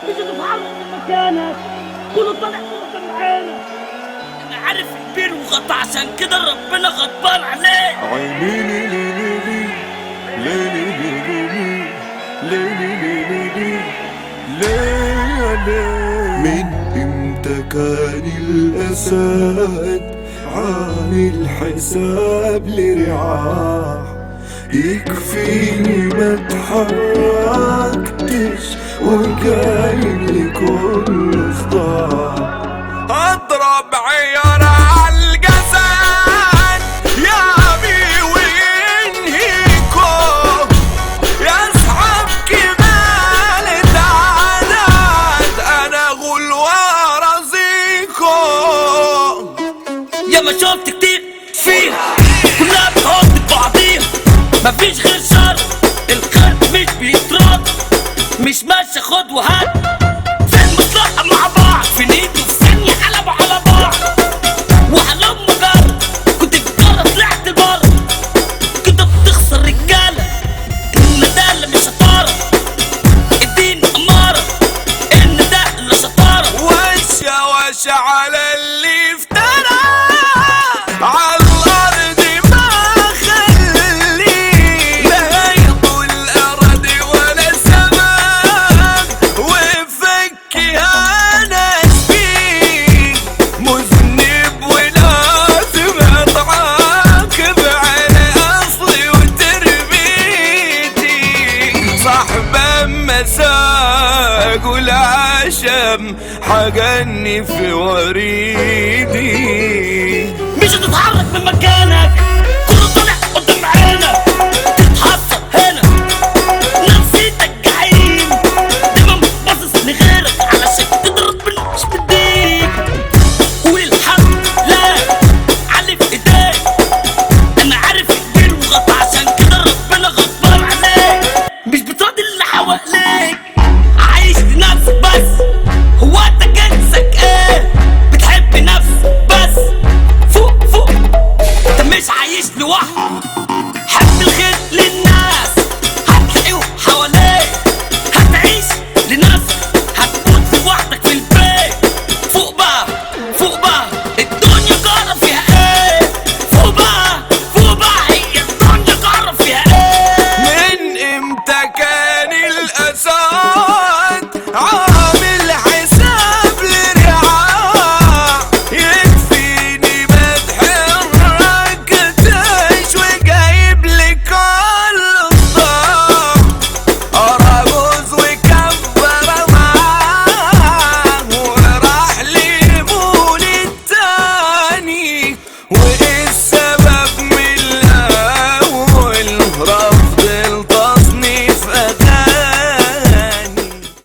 مش هتتحرك من مكانك، كله طالع فوق معانا. انا عارف البير وغطى عشان كده ربنا غضبان عليه. عيني من امتى كان الاسد عامل حساب لرعاه؟ يكفيني ما اتحركتش وجاي لكل صداع. اضرب عيار عالجسد يا ابي وينهيكو، يسحب كمالة عدد انا غل ورزيكو. يا ما شفت كتير فيها كلها بتحط بعضيها، مفيش غير شر الخير مش بيترد، مش ماشي خد وهات في المصلحة مع بعض، في نيته في ثانية قلبوا على بعض. وحلم مجرد كنت بتجرب طلعت البر، كده بتخسر رجالة الندالة مش شطارة، الدين أمارة إن ده اللي شطارة. وشة وشة على اللي افترى عالارض ما خلي لا يطول اراضي ولا سماء، وفكها ناس فيه مذنب ولازم اتعاقب على اصلي وتربيتي. صاحبه مساق والعشم حقني في وريدي. مش هتتحرك من مكانك، كله طالع قدام عينك، تتحصل هنا نفسيتك جحيم، دايما باصص لغيرك علشان تضرب مش بديك. قول الحمد لله علي في ايديك، انا عارف الدين وغطى عشان كده ربنا غضبان عليك. مش بتراضي اللي حواليك، عايش لنفسك بس، هو انت جنسك ايه؟ بتحب نفسك بس، فوق فوق انت مش عايش لوحدك، حب الخير للناس هتلاقيهم حواليك، هتعيش لنفسك هتموت لوحدك في البيت. فوق بقى فوق بقى الدنيا جرى فيها ايه؟ فوق بقى فوق بقى هي الدنيا جرى فيها ايه؟ من امتى كان الاسد